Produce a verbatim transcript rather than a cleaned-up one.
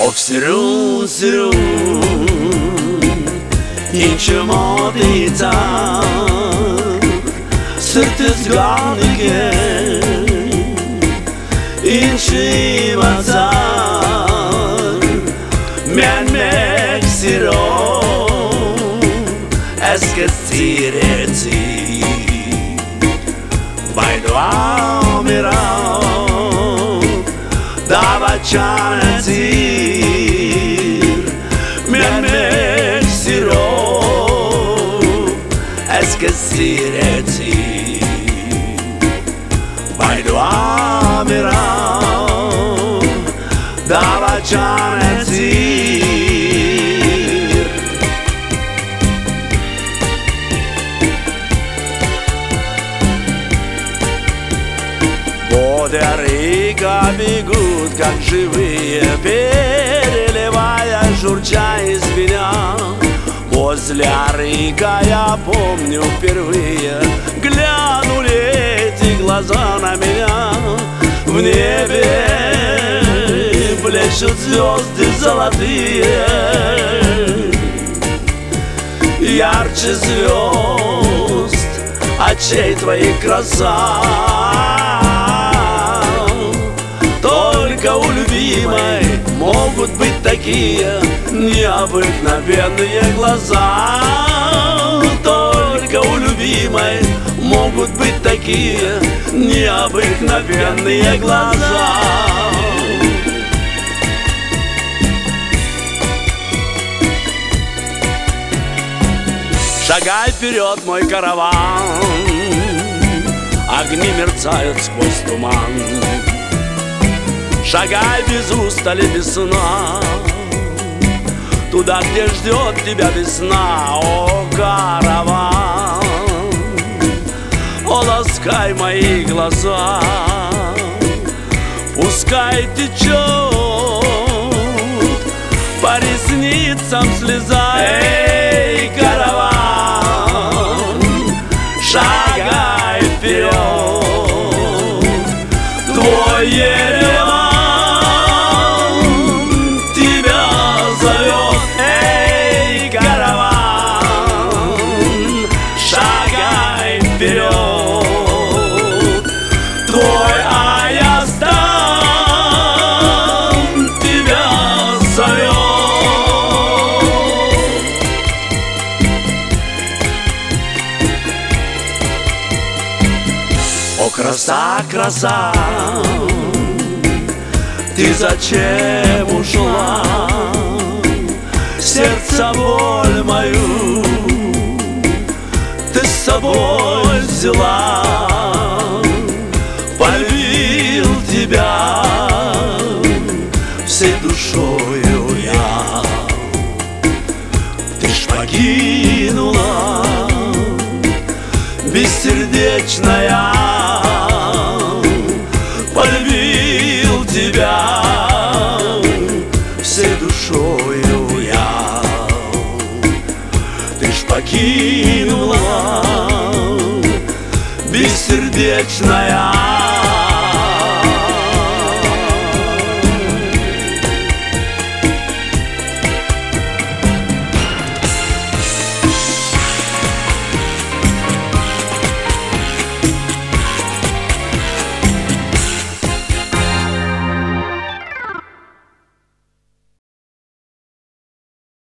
Ofsirun inçmodita sırtızganike inçimazar men meksiro esquecireti Baido amirao dava chanetir men meksiro esquecireti Baido amirao dava chanetir Воды Рига бегут, как живые, переливая, журча из меня. Возле Рига я помню впервые глянули эти глаза на меня. В небе блещут звезды золотые, ярче звезд очей твоих краса. Только у любимой могут быть такие необыкновенные глаза. Только у любимой могут быть такие необыкновенные глаза. Шагай вперед, мой караван, огни мерцают сквозь туман. Шагай без устали, без сна, туда, где ждет тебя весна. О, караван, о, ласкай мои глаза, пускай течет по ресницам слеза. Эй, караван, шагай вперед, твой Ереван вперед, твой Аястан тебя зовет. О, краса, краса, ты зачем ушла? Сердце боль мою ты с собой взяла. Полюбил тебя всей душою я. Ты ж покинула, бессердечная. Полюбил тебя всей душою я. Ты ж покинула, бессердечная.